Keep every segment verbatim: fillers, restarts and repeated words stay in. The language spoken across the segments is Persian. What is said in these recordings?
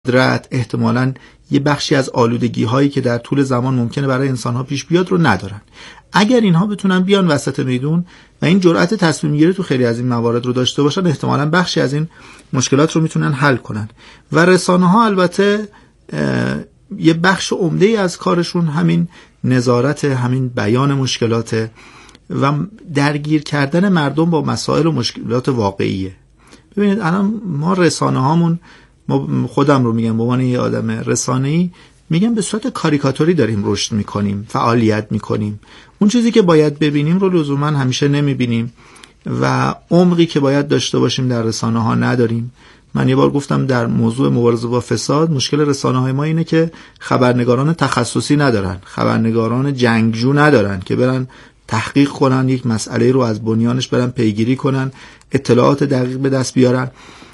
قدرت، احتمالاً یه بخشی از آلودگی هایی که در طول زمان ممکنه برای انسان ها پیش بیاد رو ندارن. اگر اینها بتونن بیان وسط میدون و این جرأت تصمیم گیری تو خیلی از این موارد رو داشته باشن، احتمالاً بخشی از این مشکلات رو میتونن حل کنن. و رسانه ها البته یه بخش عمده‌ای از کارشون همین نظارت، همین بیان مشکلات و درگیر کردن مردم با مسائل و مشکلات واقعیه. ببینید الان ما رسانه هامون، ما خودم رو میگم به عنوان یه آدم رسانه‌ای، میگم به صورت کاریکاتوری داریم رشد میکنیم، فعالیت میکنیم. اون چیزی که باید ببینیم رو لزوما همیشه نمیبینیم و عمقی که باید داشته باشیم در رسانه ها نداریم. من یه بار گفتم در موضوع مبارزه با فساد، مشکل رسانه های ما اینه که خبرنگاران تخصصی ندارن، خبرنگاران جنگجو ندارن که برن تحقیق کنن، یک مسئله رو از بنیانش برن پیگیری کنن، اطلاعات دقیق به دست بیارن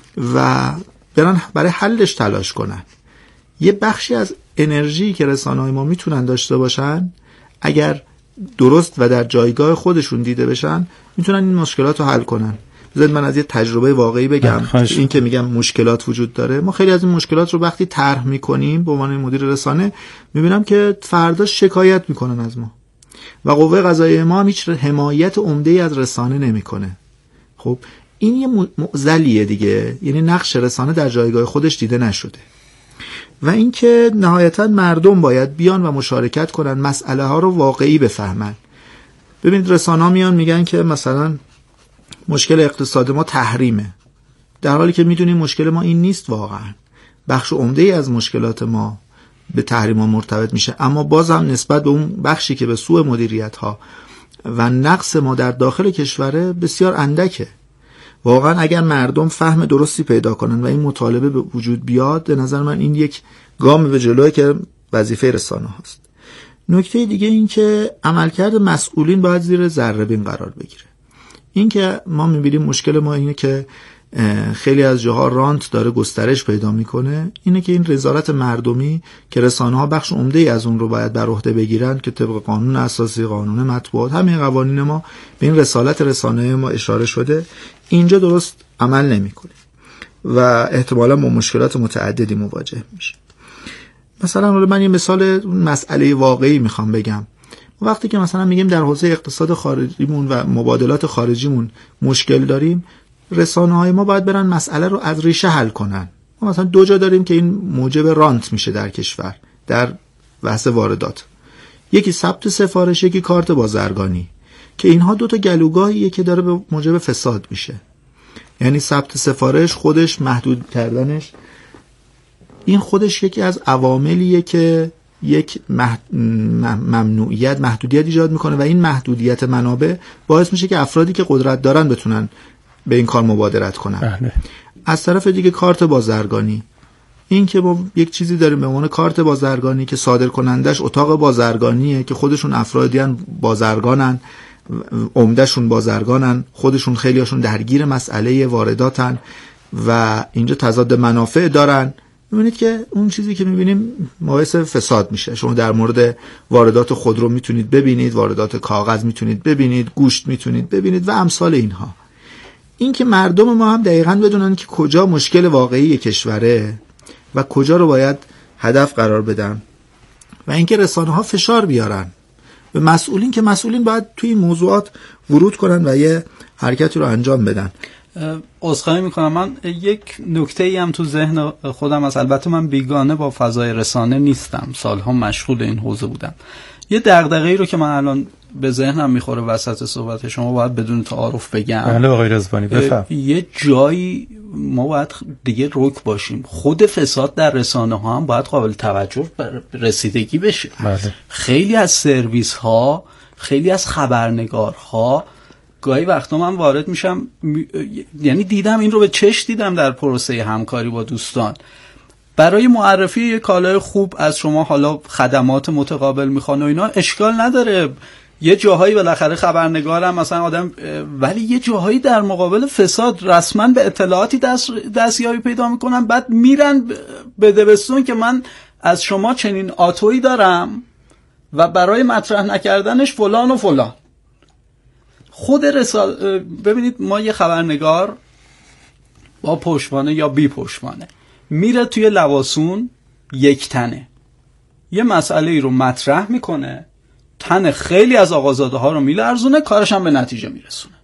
و برن برای حلش تلاش کنن. یه بخشی از انرژی که رسانه‌های ما میتونن داشته باشن، اگر درست و در جایگاه خودشون دیده بشن، میتونن این مشکلات رو حل کنن. بذارید من از یه تجربه واقعی بگم. این که میگم مشکلات وجود داره، ما خیلی از این مشکلات رو وقتی طرح میکنیم به عنوان مدیر رسانه، میبینم که فردا شکایت میکنن از ما و قوه قضاییه ما هم هیچ حمایت عمده‌ای از رسانه نمیکنه. خب این یه معضلیه دیگه، یعنی نقش رسانه در جایگاه خودش دیده نشده. و اینکه نهایتا مردم باید بیان و مشارکت کنن، مسئله ها رو واقعی بفهمن. ببینید رسانه‌ها میان میگن که مثلا مشکل اقتصاد ما تحریمه، در حالی که میدونیم مشکل ما این نیست. واقعا بخش عمده‌ای از مشکلات ما به تحریم ها مرتبط میشه، اما بازم نسبت به اون بخشی که به سوء مدیریت ها و نقص ما در داخل کشوره بسیار اندکه. واقعا اگر مردم فهم درستی پیدا کنن و این مطالبه به وجود بیاد، به نظر من این یک گام به جلوه که وظیفه رسانه هاست. نکته دیگه این که عملکرد مسئولین باید زیر ذره بین قرار بگیره. این که ما می‌بینیم مشکل ما اینه که خیلی از جاها رانت داره گسترش پیدا میکنه، اینه که این رضایت مردمی که رسانه ها بخش عمده‌ای از اون رو باید بر عهده بگیرن که طبق قانون اساسی، قانون مطبوعات، همین قوانین ما به این رسالت رسانه ما اشاره شده، اینجا درست عمل نمیکنه و احتمالاً با مشکلات متعددی مواجه میشه. مثلا من یه مثال مسئله واقعی میخوام بگم. وقتی که مثلا میگیم در حوزه اقتصاد خارجیمون و مبادلات خارجیمون مشکل داریم، رسانه‌های ما باید برن مسئله رو از ریشه حل کنن. ما مثلا دو جا داریم که این موجب رانت میشه در کشور در بحث واردات، یکی ثبت سفارش، یکی کارت بازرگانی، که اینها دو تا گلوگاهیه که داره به موجب فساد میشه. یعنی ثبت سفارش خودش محدود کردنش، این خودش یکی از عواملیه که یک ممنوعیت، محدودیت ایجاد میکنه و این محدودیت منابع باعث میشه که افرادی که قدرت دارن بتونن به این کار مبادرت کنن. بله. از طرف دیگه کارت بازرگانی، این که ما یک چیزی داریم به عنوان کارت بازرگانی که صادر کنندش اتاق بازرگانیه که خودشون افرادی ان بازرگانن، عمدهشون بازرگانن، خودشون خیلی هاشون درگیر مسئله وارداتن و اینجا تضاد منافع دارن. میبینید که اون چیزی که میبینیم باعث فساد میشه. شما در مورد واردات خودرو میتونید ببینید، واردات کاغذ میتونید ببینید، گوشت میتونید ببینید و امثال اینها. این که مردم ما هم دقیقاً بدونن که کجا مشکل واقعی کشوره و کجا رو باید هدف قرار بدن و اینکه رسانه‌ها فشار بیارن به مسئولین که مسئولین باید توی این موضوعات ورود کنن و یه حرکتی رو انجام بدن. عذرخواهی میکنم، من یک نکته‌ای هم تو ذهن خودم است. البته من بیگانه با فضای رسانه نیستم، سالها مشغول این حوزه بودم. یه دغدغه‌ای رو که من الان به ذهنم میخوره وسط صحبت شما باید بدون تعارف بگم. بله آقای رضوانی بفرمایید. یه جایی ما باید دیگه رک باشیم. خود فساد در رسانه ها هم باید قابل توجه رسیدگی بشه. بله. خیلی از سرویس ها، خیلی از خبرنگارها، گاهی وقتا من وارد میشم، یعنی دیدم این رو به چشم دیدم در پروسه همکاری با دوستان، برای معرفی یک کالای خوب از شما حالا خدمات متقابل میخوان و اینا، اشکال نداره. یه جاهایی بالاخره خبرنگارم مثلا آدم، ولی یه جاهایی در مقابل فساد رسما به اطلاعاتی دست دستیابی پیدا میکنن، بعد میرن به دبستون که من از شما چنین آتویی دارم و برای مطرح نکردنش فلان و فلان. خود رسال ببینید، ما یه خبرنگار با پشتوانه یا بی پشتوانه میره توی لواسون یک تنه یه مسئله ای رو مطرح میکنه، تن خیلی از آقازاده ها رو میلرزونه، کارش هم به نتیجه میرسونه.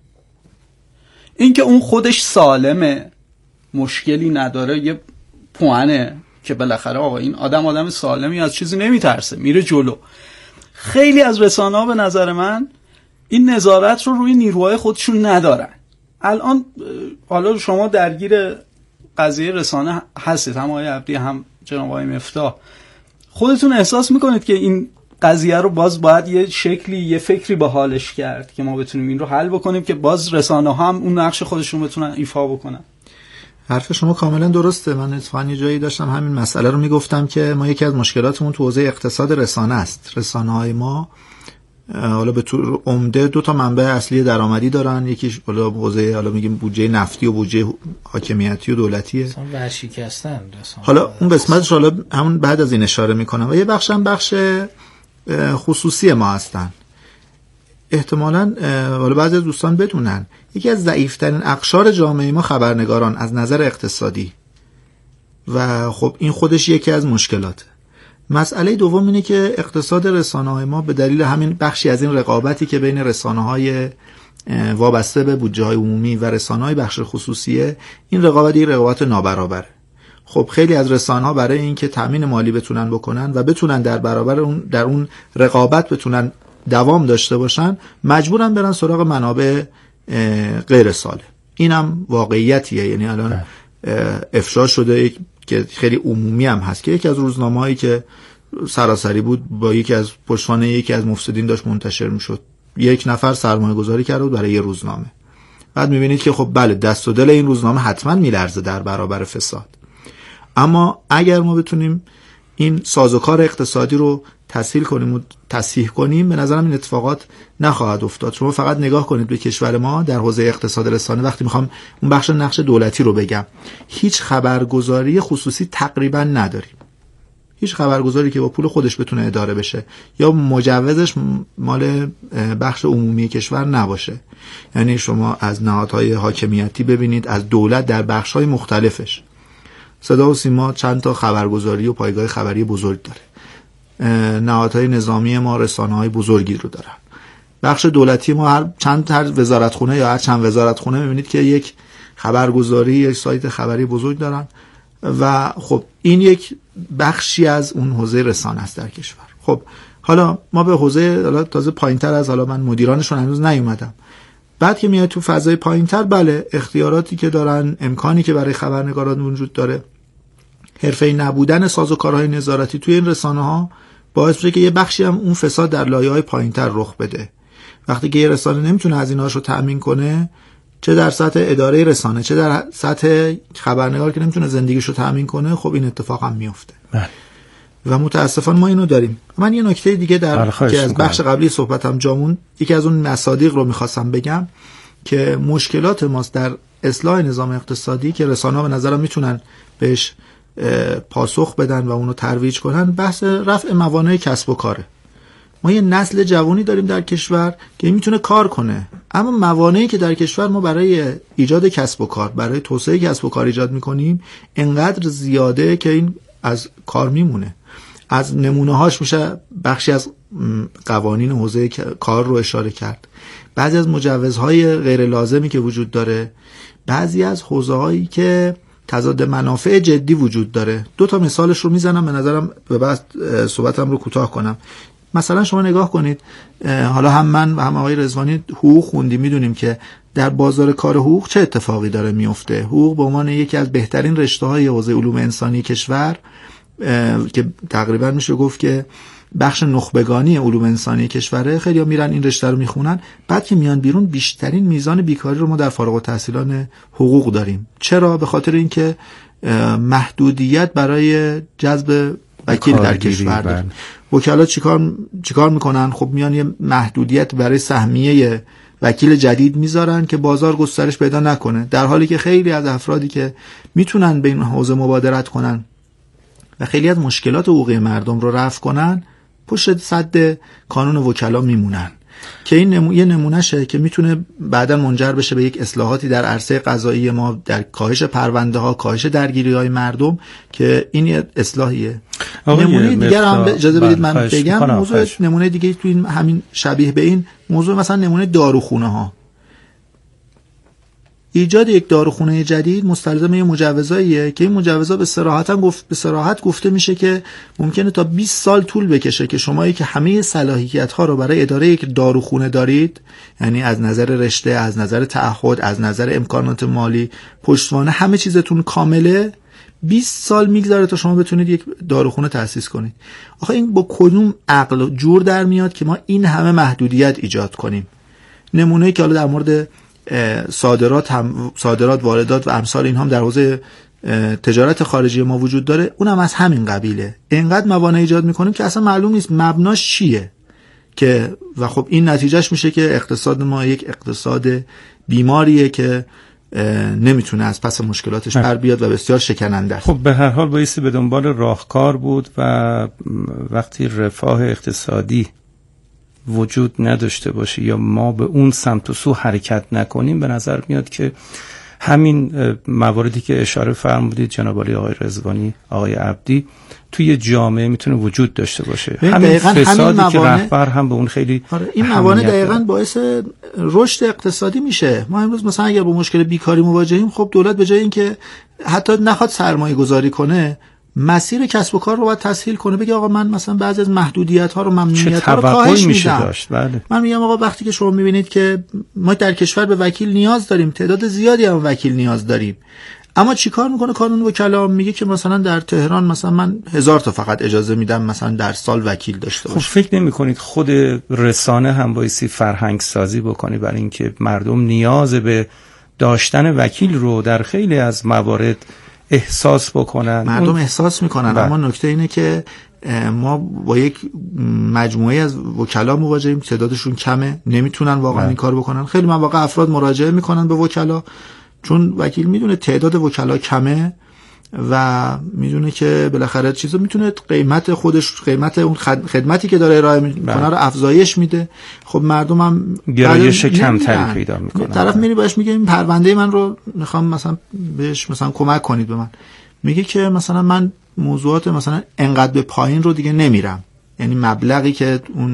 این که اون خودش سالمه، مشکلی نداره، یه پوانه که بالاخره آقا این آدم آدم سالمی، از چیزی نمیترسه، میره جلو. خیلی از رسانه ها به نظر من این نظارت رو روی نیروهای خودشون ندارن. الان حالا شما درگیر قضیه رسانه هستید، هم آقای عبدی هم جناب آقای مفتاح، خودتون احساس میکنید که این قضیه رو باز باید یه شکلی یه فکری به حالش کرد که ما بتونیم این رو حل بکنیم که باز رسانه ها هم اون نقش خودشون بتونن ایفا بکنن؟ حرف شما کاملا درسته. من اتفاقا یه جایی داشتم همین مسئله رو میگفتم که ما یکی از مشکلاتمون تو حوزه اقتصاد رسانه است. رسانه های ما حالا به طور عمده دو تا منبع اصلی درآمدی دارن، یکیش حالا حوزه حالا میگیم بودجه نفتی و بودجه حاکمیتی و دولتیه، مثلا ورشکستن رسانه. حالا اون قسمتش حالا همون بعد از این اشاره میکنم. و یه بخش هم بخش خصوصی ما هستن. احتمالاً حالا بعضی از دوستان بدونن یکی از ضعیف‌ترین اقشار جامعه ما خبرنگاران از نظر اقتصادی، و خب این خودش یکی از مشکلاته. مسئله دوم اینه که اقتصاد رسانه‌های ما به دلیل همین بخشی از این رقابتی که بین رسانه‌های وابسته به بودجه‌های عمومی و رسانه‌های بخش خصوصیه، این رقابت یه رقابت نابرابره. خب خیلی از رسانه‌ها برای اینکه تامین مالی بتونن بکنن و بتونن در برابر اون در اون رقابت بتونن دوام داشته باشن، مجبورن برن سراغ منابع غیر سالم. اینم واقعیتیه. یعنی الان افشا شده که خیلی عمومی هم هست که یکی از روزنامه‌هایی که سراسری بود با یکی از پشتوانه یکی از مفسدین داشت منتشر میشد، یک نفر سرمایه گذاری کرده بود برای یه روزنامه. بعد میبینید که خب بله دست و دل این روزنامه حتما میلرزه در برابر فساد. اما اگر ما بتونیم این سازوکار اقتصادی رو تسهیل کنیم و تصحیح کنیم، به نظرم این اتفاقات نخواهد افتاد. شما فقط نگاه کنید به کشور ما در حوزه اقتصاد رسانه. وقتی میخوام اون بخش نقش دولتی رو بگم، هیچ خبرگزاری خصوصی تقریبا نداریم. هیچ خبرگزاری که با پول خودش بتونه اداره بشه یا مجوزش مال بخش عمومی کشور نباشه. یعنی شما از نهادهای حاکمیتی ببینید، از دولت در بخش‌های مختلفش، صدا و سیما چند تا خبرگزاری و پایگاه خبری بزرگ داره. نهادهای نظامی ما رسانه‌های بزرگی رو دارن. بخش دولتی ما هر چند هر وزارتخونه یا هر چند وزارتخونه می‌بینید که یک خبرگزاری، یک سایت خبری بزرگ دارن و خب این یک بخشی از اون حوزه رسانه است در کشور. خب حالا ما به حوزه حالا تازه پایین‌تر از حالا من مدیرانشون هنوز نیومدم. بعد که میاد تو فضای پایین‌تر، بله اختیاراتی که دارن، امکانی که برای خبرنگاران وجود داره، حرفه‌ای نبودن سازوکارهای نظارتی توی این رسانه‌ها باعث میشه که یه بخشی هم اون فساد در لایه‌های پایین‌تر رخ بده. وقتی که یه رسانه نمیتونه هزینه‌هاش رو تأمین کنه، چه در سطح اداره رسانه چه در سطح خبرنگار که نمیتونه زندگیش رو تأمین کنه، خب این اتفاق هم میفته. بله. و متاسفانه ما اینو داریم. من یه نکته دیگه در که از بخش قبلی صحبتم جامون، یکی از اون مصادیق رو می‌خواستم بگم که مشکلات ماست در اصلاح نظام اقتصادی که رسانه‌ها به نظرم میتونن بهش پاسخ بدن و اونو ترویج کنن، بحث رفع موانع کسب و کاره. ما یه نسل جوانی داریم در کشور که میتونه کار کنه، اما موانعی که در کشور ما برای ایجاد کسب و کار، برای توسعه کسب و کار ایجاد میکنیم انقدر زیاده که این از کار میمونه. از نمونه هاش میشه بخشی از قوانین حوزه کار رو اشاره کرد، بعضی از مجوزهای غیر لازمی که وجود داره، بعضی از حوزه هایی که تضاد منافع جدی وجود داره. دو تا مثالش رو میزنم، به نظرم به بعد صحبتم رو کوتاه کنم. مثلا شما نگاه کنید، حالا هم من و هم آقای رضوانی حقوق خوندیم، میدونیم که در بازار کار حقوق چه اتفاقی داره میفته. حقوق به عنوان یکی از بهترین رشته‌های حوزه علوم انسانی کشور که تقریبا میشه گفت که بخش نخبگانی علوم انسانی کشوره، خیلی‌ها میرن این رشته رو میخونن، بعد که میان بیرون بیشترین میزان بیکاری رو ما در فارغ التحصیلان حقوق داریم. چرا؟ به خاطر اینکه محدودیت برای جذب وکیل در کشور داریم. وکلا چیکار چیکار میکنن؟ خب میان یه محدودیت برای سهمیه وکیل جدید میذارن که بازار گسترش پیدا نکنه، در حالی که خیلی از افرادی که میتونن به این حوزه مبادرت کنن و خیلی از مشکلات حقوقی مردم رو رفع کنن، پشت سد کانون وکلا میمونن. که این نمو... یه نمونهشه که میتونه بعدا منجر بشه به یک اصلاحاتی در عرصه قضایی ما، در کاهش پرونده ها، کاهش درگیری های مردم، که این یه اصلاحیه. نمونه دیگر هم اجازه بدید من بگم، موضوع نمونه دیگه تو این همین شبیه به این موضوع، مثلا نمونه داروخونه ها. ایجاد یک داروخونه جدید مستلزم یه مجوزاییه که این مجوزا به صراحت گفت به صراحت گفته میشه که ممکنه تا بیست سال طول بکشه که شمایی که همه صلاحیت ها رو برای اداره یک داروخونه دارید، یعنی از نظر رشته، از نظر تعهد، از نظر امکانات مالی، پشتوانه، همه چیزتون کامله، بیست سال میگذره تا شما بتونید یک داروخونه تأسیس کنید. آخه این با کدوم عقل جور در میاد که ما این همه محدودیت ایجاد کنیم؟ نمونه‌ای که حالا در مورد صادرات هم صادرات واردات و امثال این هم در حوزه تجارت خارجی ما وجود داره، اونم از همین قبیله. اینقدر موانع ایجاد میکنیم که اصلا معلوم نیست مبناش چیه، که و خب این نتیجهش میشه که اقتصاد ما یک اقتصاد بیماریه که نمیتونه از پس مشکلاتش بر بیاد و بسیار شکننده است. خب به هر حال بایستی به دنبال راهکار بود و وقتی رفاه اقتصادی وجود نداشته باشه یا ما به اون سمت و سو حرکت نکنیم، به نظر میاد که همین مواردی که اشاره فرمودید جناب عالی آقای رضوانی، آقای عبدی، توی جامعه میتونه وجود داشته باشه. همین فسادی همین که رهبر هم به اون خیلی آره این موانع دقیقاً باعث رشد اقتصادی میشه. ما امروز مثلا اگر با مشکل بیکاری مواجهیم، خب دولت به جای اینکه حتی نخواد سرمایه گذاری کنه، مسیر کسب و کار رو باید تسهیل کنه، بگه آقا من مثلا بعضی از محدودیت ها رو، ممنوعیت ها رو کاهش میدم. بله. من میگم آقا وقتی که شما میبینید که ما در کشور به وکیل نیاز داریم، تعداد زیادی هم وکیل نیاز داریم، اما چیکار میکنه قانون وکلا؟ میگه که مثلا در تهران مثلا من هزار تا فقط اجازه میدم مثلا در سال وکیل داشته باشه. خب فکر نمیکنید خود رسانه هم بایستی فرهنگ سازی بکنه برای اینکه مردم نیاز به داشتن وکیل رو در خیلی از موارد احساس بکنن؟ مردم اون... احساس میکنن بله. اما نکته اینه که ما با یک مجموعه از وکلا مواجهیم، تعدادشون کمه، نمیتونن واقعا بله. این کار بکنن. خیلی مواقع افراد مراجعه میکنن به وکلا، چون وکیل میدونه تعداد وکلا کمه و میدونه که بالاخره چیزا میتونه قیمت خودش، قیمت اون خدمتی که داره ارائه میکنه رو افزایش میده. خب مردم هم گرایش کمتری پیدا میکنن. طرف میری باش میگه این پرونده من رو میخوام مثلا بهش مثلا کمک کنید به من، میگه که مثلا من موضوعات مثلا انقدر به پایین رو دیگه نمیرم، یعنی مبلغی که اون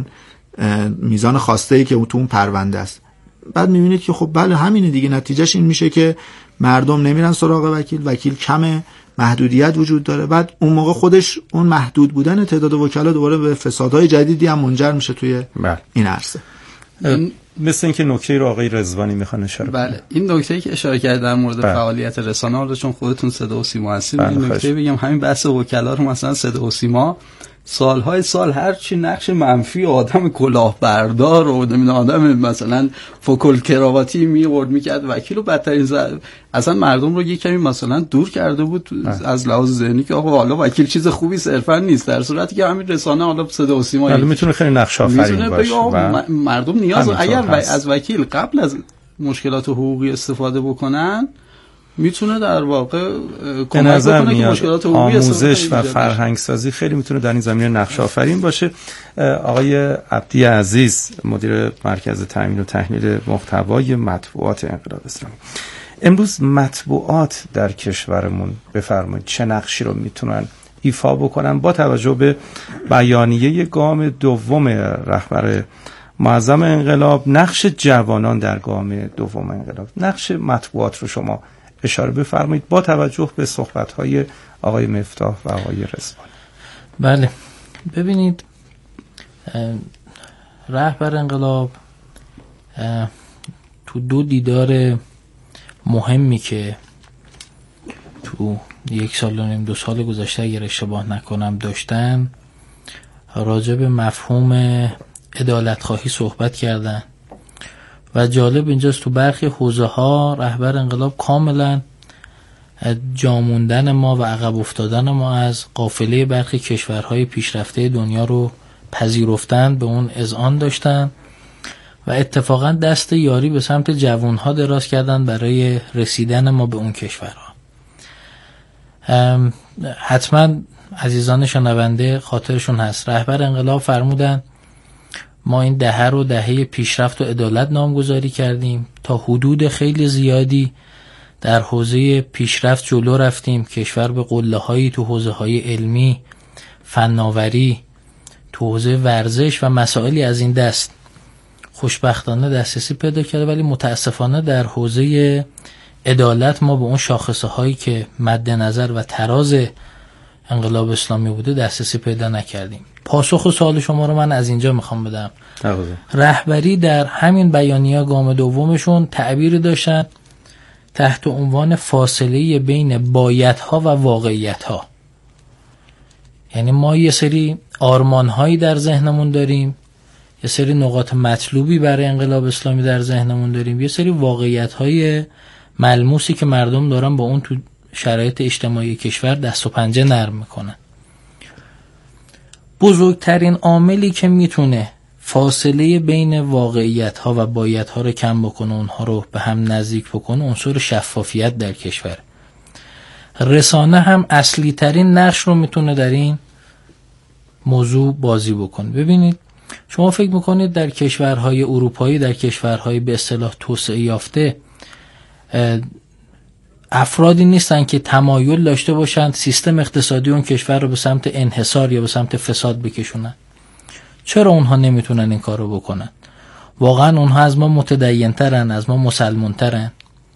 میزان خواسته‌ای که تو اون پرونده است. بعد میبینید که خب بله همینه دیگه، نتیجهش این میشه که مردم نمیرن سراغ وکیل، وکیل کمه، محدودیت وجود داره. بعد اون موقع خودش اون محدود بودن تعداد وکلا دوباره به فسادهای جدیدی هم منجر میشه توی بله. این عرصه. این مثل اینکه نکته رو آقای رضوانی میخوان اشاره کنه. بله این نکته‌ای که اشاره کرد در مورد بله. فعالیت رسانه رو، چون خودتون صدا و سیما هستید، این نکته بگم همین بحث وکلا رو مثلا صدا و سیما سالهای سال هر چی نقش منفی آدم کلاهبردار و نمیدونم آدم مثلا فوکل کراواتی میورد میکرد وکیل رو بدترین زد. اصلا مردم رو یک کمی مثلا دور کرده بود از لحاظ ذهنی که آقا حالا وکیل چیز خوبی صرفا نیست، در صورتی که همین رسانه حالا صدا و سیما حالا میتونه خیلی نقش آفرین باشه و مردم نیاز اگر و از وکیل قبل از مشکلات حقوقی استفاده بکنن، میتونه در واقع به نظر میاد آموزش و فرهنگ سازی خیلی میتونه در این زمینه نقش آفرین باشه. آقای عبدی عزیز، مدیر مرکز تامین و تحلیل محتوای مطبوعات انقلاب اسلامی، امروز مطبوعات در کشورمون بفرمایید چه نقشی رو میتونن ایفا بکنن با توجه به بیانیه گام دوم رهبر معظم انقلاب، نقش جوانان در گام دوم انقلاب، نقش مطبوعات رو شما اشاره بفرمایید با توجه به صحبت‌های آقای مفتاح و آقای رضوانی. بله ببینید، رهبر انقلاب تو دو دیدار مهمی که تو یک سال و نیم دو سال گذشته اگر اشتباه نکنم داشتن، راجع به مفهوم عدالت خواهی صحبت کردن و جالب اینجاست تو برخی حوزه ها رهبر انقلاب کاملا جاموندن ما و عقب افتادن ما از قافله برخی کشورهای پیشرفته دنیا رو پذیرفتن، به اون اذعان داشتن و اتفاقا دست یاری به سمت جوانها دراز کردن برای رسیدن ما به اون کشورها. حتما عزیزان شنونده خاطرشون هست رهبر انقلاب فرمودن ما این دهه رو دهه پیشرفت و عدالت نامگذاری کردیم، تا حدود خیلی زیادی در حوزه پیشرفت جلو رفتیم. کشور به قله‌هایی تو حوزه‌های علمی، فناوری، تو حوزه ورزش و مسائلی از این دست خوشبختانه دسترسی پیدا کرده، ولی متاسفانه در حوزه عدالت ما به اون شاخصه هایی که مد نظر و تراز انقلاب اسلامی بوده دسترسی پیدا نکردیم. پاسخ سوال شما رو من از اینجا میخوام بدم. دقیقا. رهبری در همین بیانیه گام دومشون تعبیری داشتن تحت عنوان فاصله بین بایدها و واقعیتها. یعنی ما یه سری آرمانهایی در ذهنمون داریم، یه سری نقاط مطلوبی برای انقلاب اسلامی در ذهنمون داریم، یه سری واقعیت‌های ملموسی که مردم دارن با اون تو شرایط اجتماعی کشور دست و پنجه نرم میکنن. بزرگترین عاملی که میتونه فاصله بین واقعیت‌ها و بایدها رو کم بکنه، اونها رو به هم نزدیک بکنه، عنصر شفافیت در کشور. رسانه هم اصلی ترین نقش رو میتونه در این موضوع بازی بکنه. ببینید شما فکر میکنید در کشورهای اروپایی، در کشورهای به اصطلاح توسعه یافته، افرادی نیستن که تمایل داشته باشند سیستم اقتصادی اون کشور رو به سمت انحصار یا به سمت فساد بکشونن. چرا اونها نمیتونن این کار رو بکنن؟ واقعا اونها از ما متدین ترن، از ما مسلمان ترن؟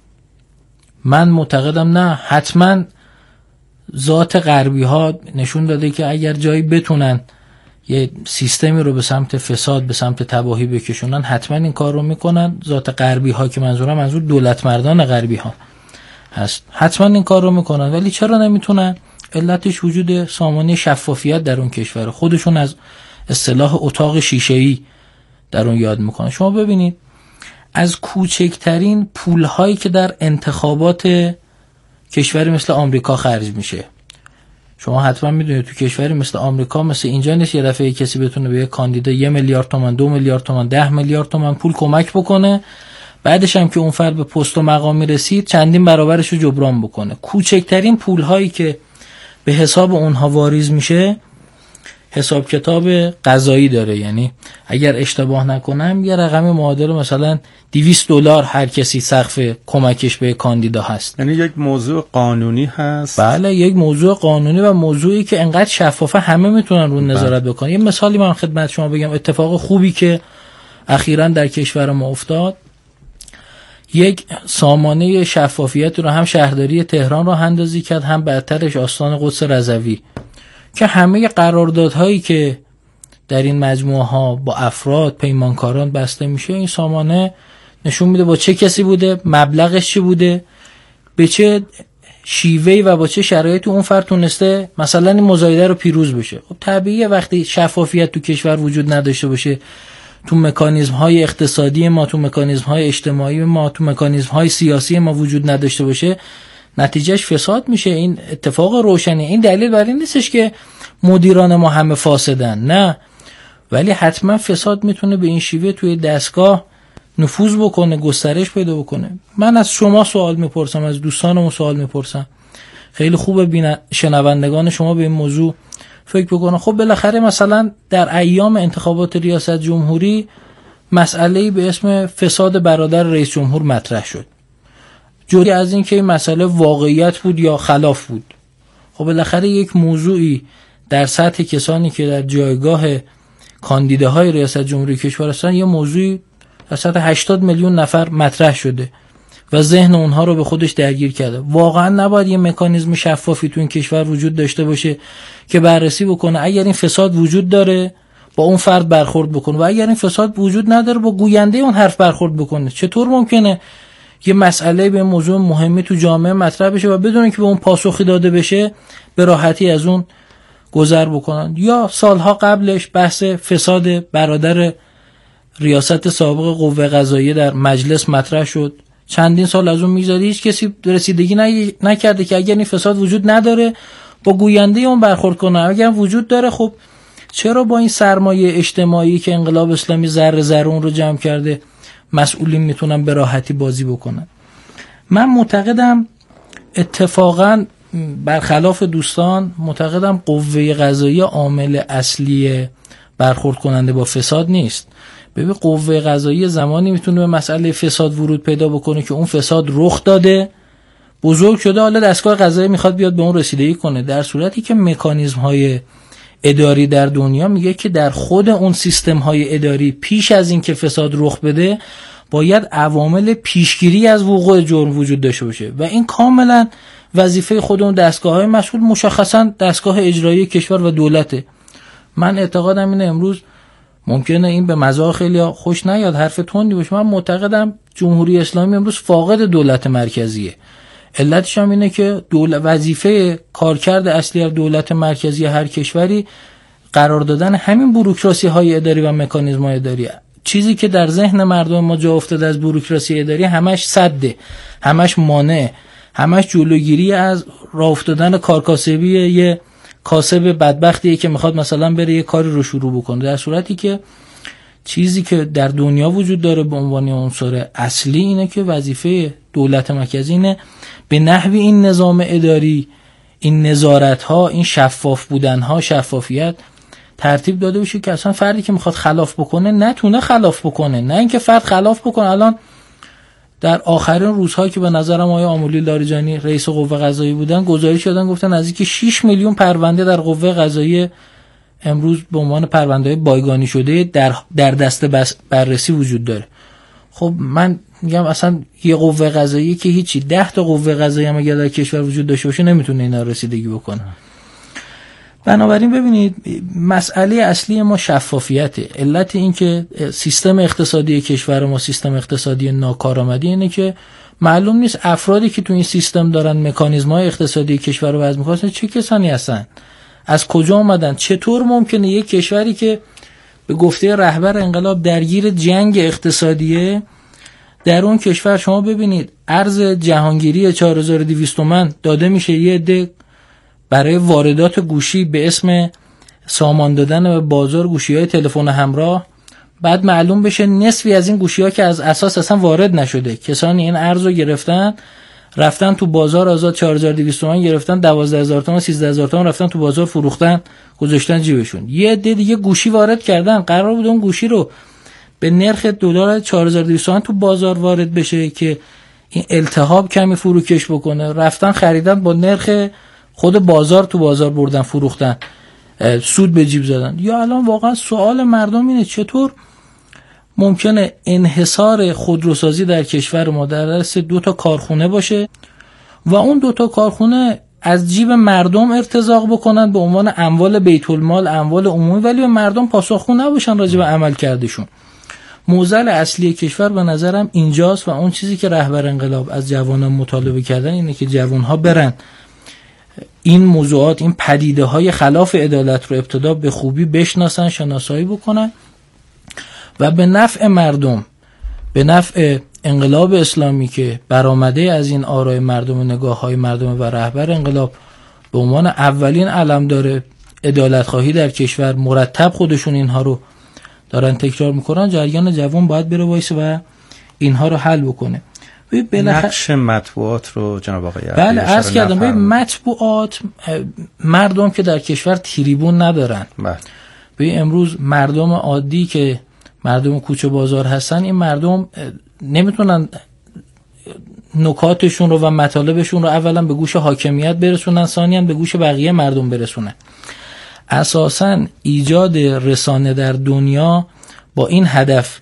من معتقدم نه. حتما ذات غربی ها نشون داده که اگر جایی بتونن یه سیستمی رو به سمت فساد، به سمت تباهی بکشونن، حتما این کار رو میکنن. ذات غربی ها که منظورم منظور دولت مردان غربی ها هست، حتما این کار رو میکنن. ولی چرا نمیتونن؟ علتش وجود سامانه شفافیت در اون کشور. خودشون از اصطلاح اتاق شیشه‌ای در اون یاد میکنن. شما ببینید از کوچکترین پولهایی که در انتخابات کشوری مثل آمریکا خرج میشه، شما حتما میدونید تو کشوری مثل آمریکا مثل اینجا نیست یه دفعه کسی بتونه به یک کاندیدا یه میلیارد تومان، دو میلیارد تومان، ده میلیارد تومان پول کمک بکنه، بعدش هم که اون فرد به پست و مقامی رسید چندین برابرش رو جبران بکنه. کوچکترین پولهایی که به حساب اونها واریز میشه حساب کتاب قضایی داره. یعنی اگر اشتباه نکنم یه رقم معادل مثلا دویست دلار هر کسی سقف کمکش به کاندیدا هست. یعنی یک موضوع قانونی هست. بله، یک موضوع قانونی و موضوعی که انقدر شفافه همه میتونن رو نظارت بکنن. یه مثالی من خدمت شما بگم، اتفاق خوبی که اخیراً در کشور ما افتاد، یک سامانه شفافیت رو هم شهرداری تهران رو اندازی کرد، هم بعدترش آستان قدس رضوی، که همه قراردادهایی که در این مجموعه ها با افراد پیمانکاران بسته میشه، این سامانه نشون میده با چه کسی بوده، مبلغش چی بوده، به چه شیوهی و با چه شرایطی اون فرد تونسته مثلا این مزایده رو پیروز بشه. خب طبیعیه وقتی شفافیت تو کشور وجود نداشته باشه، تو مکانیزم های اقتصادی ما، تو مکانیزم های اجتماعی ما، تو مکانیزم های سیاسی ما وجود نداشته باشه، نتیجهش فساد میشه. این اتفاق روشنی. این دلیل بر این نیستش که مدیران ما همه فاسدن، نه، ولی حتما فساد میتونه به این شیوه توی دستگاه نفوذ بکنه، گسترش پیدا بکنه. من از شما سوال میپرسم، از دوستانم سوال میپرسم، خیلی خوبه بین شنوندگان شما به این موضوع فکر بکنن. خب بالاخره مثلا در ایام انتخابات ریاست جمهوری مسئله‌ای به اسم فساد برادر رئیس جمهور مطرح شد، جوری از این که این مسئله واقعیت بود یا خلاف بود. خب بالاخره یک موضوعی در سطح کسانی که در جایگاه کاندیداهای ریاست جمهوری کشور هستن، یه موضوعی در سطح هشتاد میلیون نفر مطرح شده و ذهن اونها رو به خودش درگیر کرده. واقعا نباید یه مکانیزم شفافی تو این کشور وجود داشته باشه که بررسی بکنه اگر این فساد وجود داره با اون فرد برخورد بکنه و اگر این فساد وجود نداره با گوینده اون حرف برخورد بکنه؟ چطور ممکنه یه مسئله به موضوع مهمی تو جامعه مطرح بشه و بدون اینکه به اون پاسخی داده بشه به راحتی از اون گذر بکنن؟ یا سالها قبلش بحث فساد برادر ریاست سابق قوه قضاییه در مجلس مطرح شد، چندین سال از اون میگذره، هیچ کسی رسیدگی نکرده که اگر این فساد وجود نداره با گوینده اون برخورد کنه. اگر وجود داره، خب چرا با این سرمایه اجتماعی که انقلاب اسلامی ذره ذره اون رو جمع کرده مسئولین میتونن به راحتی بازی بکنن؟ من معتقدم اتفاقا برخلاف دوستان معتقدم قوه قضاییه عامل اصلی برخورد کننده با فساد نیست. ببین قوه قضاییه زمانی میتونه به مسئله فساد ورود پیدا بکنه که اون فساد رخ داده، بزرگ شده، حالا دستگاه قضایی میخواد بیاد به اون رسیدگی کنه، در صورتی که مکانیزم های اداری در دنیا میگه که در خود اون سیستم های اداری پیش از این که فساد رخ بده باید عوامل پیشگیری از وقوع جرم وجود داشته باشه و این کاملا وظیفه خود اون دستگاه های مسئول، مشخصا دستگاه اجرایی کشور و دولته. من اعتقادم اینه امروز ممکنه این به مزاح خیلی خوش نیاد، حرف تندی باشه، من معتقدم جمهوری اسلامی امروز فاقد دولت مرکزیه. علتش هم اینه که دولت وظیفه کارکرد اصلی دولت مرکزی هر کشوری قرار دادن همین بوروکراسی های اداری و مکانیزم های اداری. چیزی که در ذهن مردم ما جا افتاده از بوروکراسی اداری همش سده، همش مانع، همش جلوگیری از راه افتادن کارکاسبی یه کاسب بدبختیه که میخواد مثلا بره یه کاری رو شروع بکنه، در صورتی که چیزی که در دنیا وجود داره به عنوان عنصر اصلی اینه که وظیفه دولت مرکزی اینه به نحوی این نظام اداری، این نظارت ها، این شفاف بودن ها، شفافیت ترتیب داده بشه که اصلا فردی که میخواد خلاف بکنه نتونه خلاف بکنه، نه اینکه فرد خلاف بکنه. الان در آخرین روزهایی که به نظرم آقای آملی لاریجانی رئیس قوه قضاییه بودن گزارش دادن، گفتن نزدیک شش میلیون پرونده در قوه قضاییه امروز به عنوان پرونده‌های بایگانی شده در در دست بررسی وجود داره. خب من میگم اصلا یه قوه قضاییه که هیچی، ده تا قوه قضاییه هم اگر در کشور وجود داشته باشه نمیتونه اینا رسیدگی بکنه. بنابراین ببینید مسئله اصلی ما شفافیته. علت این که سیستم اقتصادی کشور ما سیستم اقتصادی ناکارآمدی اینه که معلوم نیست افرادی که تو این سیستم دارن مکانیزم‌های اقتصادی کشور رو وضع می‌کنن چه کسانی هستن، از کجا اومدن، چطور ممکنه یک کشوری که به گفته رهبر انقلاب درگیر جنگ اقتصادیه، در اون کشور شما ببینید ارز جهانگیری چهار هزار و دویست تومان داده میشه یه عده برای واردات گوشی به اسم سامان دادن به بازار گوشی‌های تلفن همراه، بعد معلوم بشه نصفی از این گوشی‌ها که از اساس اصلا وارد نشده، کسانی این ارز رو گرفتن رفتن تو بازار آزاد چهار هزار و دویست تومان گرفتن، دوازده هزار تومان سیزده هزار تومان رفتن تو بازار فروختن گذاشتن جیبشون. یه عده دیگه گوشی وارد کردن، قرار بود اون گوشی رو به نرخ دلار چهار هزار و دویست تومان تو بازار وارد بشه که این التهاب کمی فروکش بکنه، رفتن خریدن با نرخ خود بازار تو بازار بردن فروختن، سود به جیب زدن. یا الان واقعا سوال مردم اینه چطور ممکنه انحصار خودروسازی در کشور ما در دست دو تا کارخونه باشه و اون دو تا کارخونه از جیب مردم ارتزاق بکنن به عنوان اموال بیت المال، اموال عمومی، ولی به مردم پاسخگو نباشن راجع به عمل کردشون. معضل اصلی کشور به نظرم اینجاست و اون چیزی که رهبر انقلاب از جوانان مطالبه کردن اینه که جوانها برن این موضوعات، این پدیده های خلاف عدالت رو ابتدا به خوبی بشناسن، شناسایی بکنن و به نفع مردم، به نفع انقلاب اسلامی که برآمده از این آرای مردم و نگاه های مردم و رهبر انقلاب به عنوان اولین علمدار عدالت خواهی در کشور مرتب خودشون اینها رو دارن تکرار میکنن، جریان جوان باید بره وایس و اینها رو حل بکنه. نقش مطبوعات رو جناب آقای عبدی بله عرض کردم ببین مطبوعات مردم که در کشور تریبون ندارن. بله ببین امروز مردم عادی که مردم کوچه بازار هستن، این مردم نمیتونن نکاتشون رو و مطالبشون رو اولا به گوش حاکمیت برسونن، ثانیاً به گوش بقیه مردم برسونن. اساساً ایجاد رسانه در دنیا با این هدف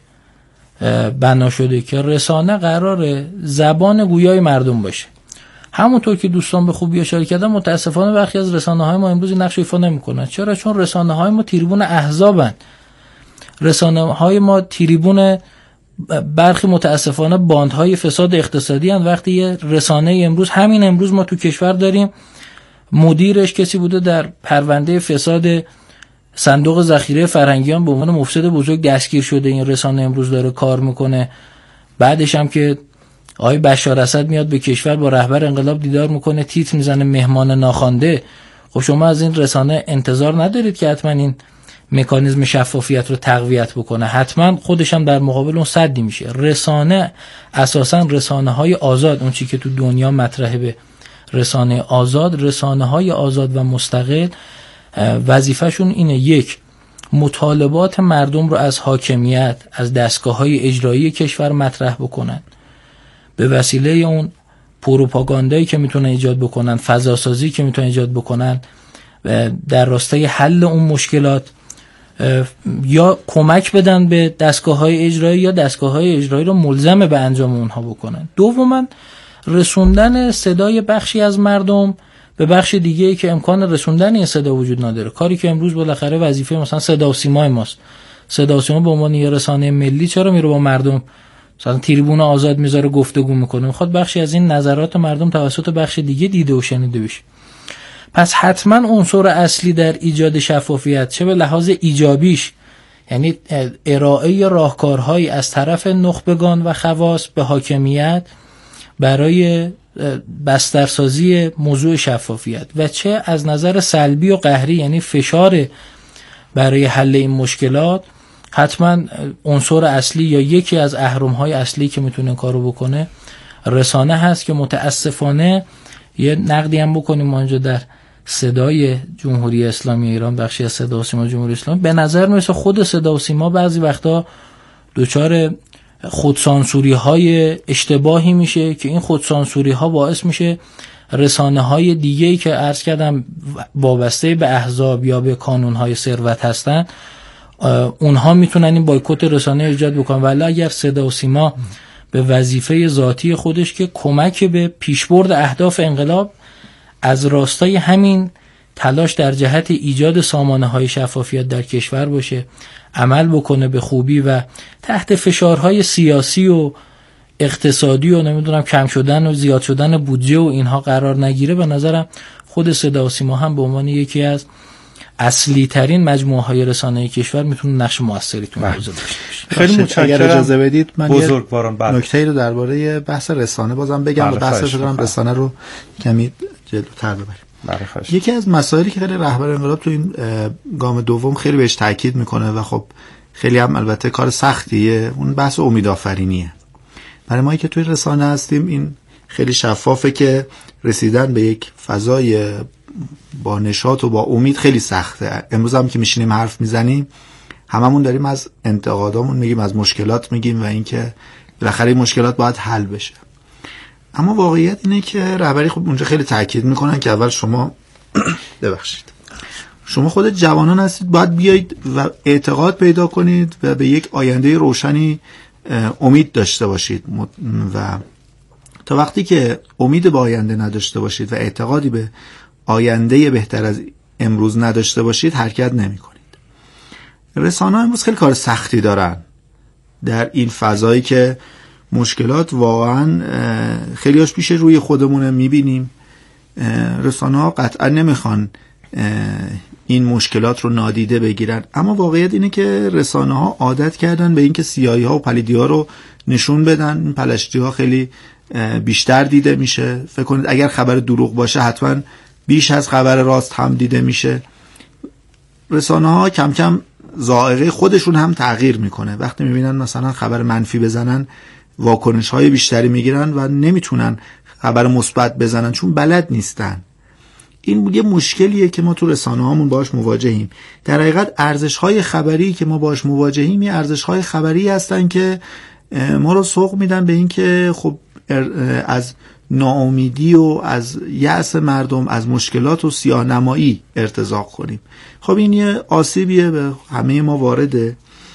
بنا شده که رسانه قرار زبان گویای مردم باشه. همونطور که دوستان به خوبی اشاره کردن متاسفانه برخی از رسانه‌های ما امروز این نقش ایفا نمی‌کنن. چرا؟ چون رسانه‌های ما تریبون احزابن. رسانه‌های ما تریبون برخی متاسفانه باندهای فساد اقتصادی هستند. وقتی یه رسانه امروز همین امروز ما تو کشور داریم مدیرش کسی بوده در پرونده فساد صندوق ذخیره فرهنگیان به عنوان مفسد بزرگ دستگیر شده، این رسانه امروز داره کار میکنه. بعدش هم که آقای بشار اسد میاد به کشور با رهبر انقلاب دیدار میکنه، تیتر میزنه مهمان ناخوانده. خب شما از این رسانه انتظار ندارید که حتما این مکانیزم شفافیت رو تقویت بکنه، حتما خودش هم در مقابل اون صدی میشه. رسانه اساسا رسانه های آزاد، اون چی که تو دنیا مطرحه به رسانه آزاد، رسانه های آزاد و مستقل وظیفهشون اینه: یک، مطالبات مردم رو از حاکمیت، از دستگاه‌های اجرایی کشور مطرح بکنن، به وسیله اون پروپاگاندایی که میتونن ایجاد بکنن، فضاسازی که میتونن ایجاد بکنن در راستای حل اون مشکلات، یا کمک بدن به دستگاه‌های اجرایی یا دستگاه‌های اجرایی رو ملزم به انجام اونها بکنن. دوماً رسوندن صدای بخشی از مردم به بخش دیگه‌ای که امکان رسوندن این صدا وجود نداره، کاری که امروز بالاخره وظیفه مثلا صدا و سیما ماست. صدا و سیما به عنوان یه رسانه ملی چرا میره با مردم مثلا تریبون آزاد میذاره گفتگو میکنه؟ میخواد بخشی از این نظرات مردم توسط بخش دیگه دیده و شنیده بشه. پس حتما عنصر اصلی در ایجاد شفافیت، چه به لحاظ ایجابیش، یعنی ارائه راهکارهایی از طرف نخبگان و خواص به حاکمیت برای بسترسازی موضوع شفافیت، و چه از نظر سلبی و قهری، یعنی فشار برای حل این مشکلات، حتما عنصر اصلی یا یکی از اهرم‌های اصلی که میتونه این کارو بکنه رسانه هست، که متاسفانه یه نقدی هم بکنیم ما اینجا در صدای جمهوری اسلامی ایران، بخشی از صدا و سیما جمهوری اسلامی، به نظر میرسه خود صدا و سیما بعضی وقتا دچار خودسانسوری های اشتباهی میشه که این خودسانسوری ها باعث میشه رسانه های دیگه‌ای که عرض کردم وابسته به احزاب یا به کانون های ثروت هستن، اونها میتونن این بایکوت رسانه ایجاد بکنن. ولی اگر صدا و سیما به وظیفه ذاتی خودش که کمک به پیشبرد اهداف انقلاب از راستای همین تلاش در جهت ایجاد سامانه های شفافیت در کشور باشه، عمل بکنه به خوبی و تحت فشارهای سیاسی و اقتصادی و نمیدونم کم شدن و زیاد شدن بودجه و اینها قرار نگیره، به نظرم خود صدا و سیما هم به عنوان یکی از اصلی ترین مجموعه های رسانه‌ای کشور میتونه نقش موثری تو این حوزه داشته باشه. خیلی متشکرم. اگر اجازه بدید من بزرگواران بعد نکته‌ای رو درباره بحث رسانه بازم بگم و بحثش رو رسانه رو کمی جلوتر ببریم. یکی از مسائلی که خیلی رهبر انقلاب تو این گام دوم خیلی بهش تاکید میکنه و خب خیلی هم البته کار سختیه، اون بحث امیدآفرینیه. برای ما که توی رسانه هستیم این خیلی شفافه که رسیدن به یک فضای با نشاط و با امید خیلی سخته. امروز هم که میشینیم حرف میزنیم هممون داریم از انتقادامون میگیم، از مشکلات میگیم و اینکه بالاخره این مشکلات باید حل بشه. اما واقعیت اینه که رهبری خب اونجا خیلی تاکید میکنن که اول شما ببخشید شما خود جوانان هستید، باید بیایید و اعتقاد پیدا کنید و به یک آینده روشنی امید داشته باشید و تا وقتی که امید به آینده نداشته باشید و اعتقادی به آینده بهتر از امروز نداشته باشید حرکت نمی کنید. رسانه‌ها امروز خیلی کار سختی دارن در این فضایی که مشکلات واقعا خیلی هاش پیش روی خودمونه میبینیم. رسانه‌ها قطعا نمیخوان این مشکلات رو نادیده بگیرن، اما واقعیت اینه که رسانه‌ها عادت کردن به اینکه سیاهی‌ها و پلیدی‌ها رو نشون بدن. این پلشتی‌ها خیلی بیشتر دیده میشه. فکر کنید اگر خبر دروغ باشه حتما بیش از خبر راست هم دیده میشه. رسانه‌ها کم کم ذائقه خودشون هم تغییر میکنه. وقتی میبینن مثلا خبر منفی بزنن واکنش‌های بیشتری میگیرن و نمیتونن خبر مثبت بزنن چون بلد نیستن. این یه مشکلیه که ما تو رسانه‌هامون باهاش مواجهیم. در حقیقت ارزش‌های خبری که ما باهاش مواجهیم یه ارزش‌های خبری هستن که ما رو سوق میدن به این که خب از ناامیدی و از یأس مردم، از مشکلات و سیاه‌نمایی ارتزاق کنیم. خب این یه آسیبیه به همه ما وارده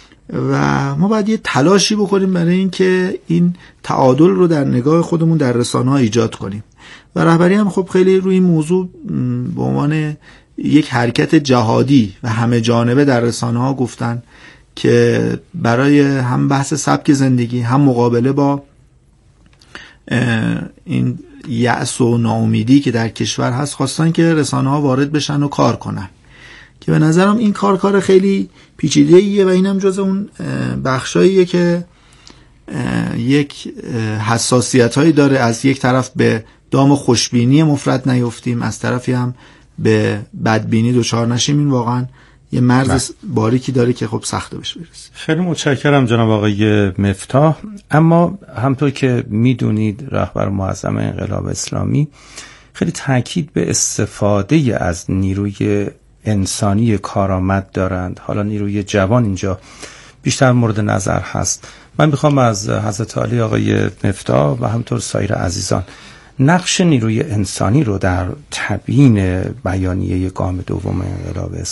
و ما باید یه تلاشی بکنیم برای این که این تعادل رو در نگاه خودمون در رسانه‌ها ایجاد کنیم. و رهبری هم خب خیلی روی این موضوع به عنوان یک حرکت جهادی و همه جانبه در رسانه‌ها گفتن که برای هم بحث سبک زندگی، هم مقابله با این یأس و ناامیدی که در کشور هست، خواستن که رسانه‌ها وارد بشن و کار کنن که به نظرم این کار کار خیلی پیچیده‌ایه و اینم جز اون بخشاییه که یک حساسیت‌هایی داره. از یک طرف به دام خوشبینی مفرط نیفتیم، از طرفی هم به بدبینی دچار نشیم. این واقعا یه مرز باریکی داره که خب سخته بشه برسه. خیلی متشکرم جناب آقای مفتاح. اما همطور که میدونید رهبر معظم انقلاب اسلامی خیلی تاکید به استفاده از نیروی انسانی کارآمد دارند. حالا نیروی جوان اینجا بیشتر مورد نظر هست. من میخوام از حضرت عالی آقای مفتاح و همطور سایر عزیزان نقش نیروی انسانی رو در تبیین بیانیه گام دوم انقلاب